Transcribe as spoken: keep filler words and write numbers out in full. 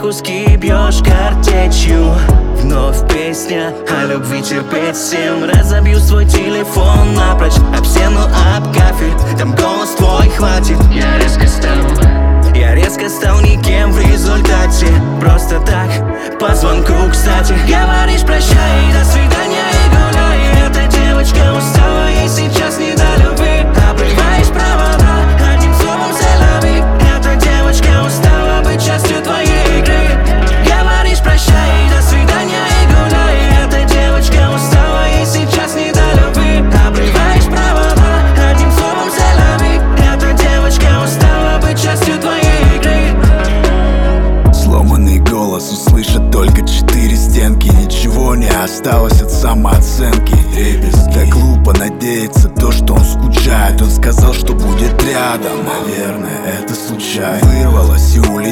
куски бьешь картечью. Вновь песня о любви терпеть всем. Разобью свой телефон напрочь об стену, об кафель. Там голос твой хватит. Я резко стал Я резко стал никем в результате. Просто так, по звонку, кстати. Говоришь прощай, до свидания и гуляй. Эта девочка устала, ей сейчас не до любви. Обрываешь провода, одним словом селяви. Эта девочка устала быть частью твоей игры. Говоришь прощай, до свидания и гуляй. Эта девочка устала, ей сейчас не до любви. Обрываешь провода, одним словом селяви. Эта девочка устала быть частью твоей игры. Сломанный голос услышат только четыре стенки. Ничего не осталось от самооценки. Дребезги. Так глупо надеяться то, что он скучает. Он сказал, что будет рядом. Наверное, это случайно. Вырвалась и улетела.